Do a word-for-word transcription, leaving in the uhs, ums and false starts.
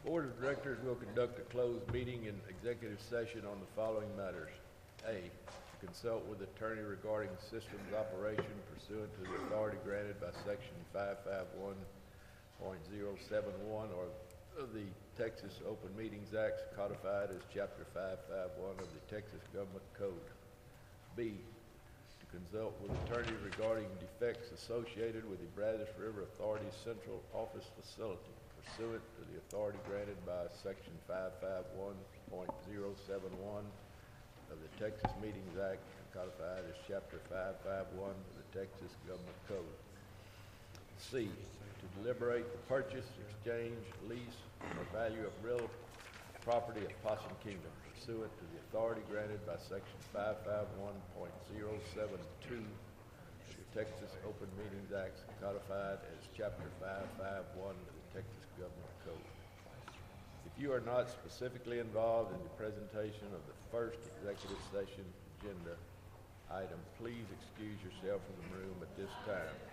Board of Directors will conduct a closed meeting in executive session on the following matters. A, to consult with attorney regarding systems operation pursuant to the authority granted by section five fifty-one point zero seven one or of the Texas Open Meetings Act, codified as chapter five fifty-one of the Texas Government Code. B, to consult with attorney regarding defects associated with the Brazos River Authority Central Office Facility pursuant to the authority granted by section five fifty-one point zero seven one of the Texas Meetings Act, codified as chapter five fifty-one of the Texas Government Code. C, to deliberate the purchase, exchange, lease, or value of real property of Possum Kingdom pursuant to the authority granted by section five fifty-one point zero seven two of the Texas Open Meetings Act, codified as chapter five fifty-one of the Texas Government Code. If you are not specifically involved in the presentation of the first executive session agenda item, please excuse yourself from the room at this time.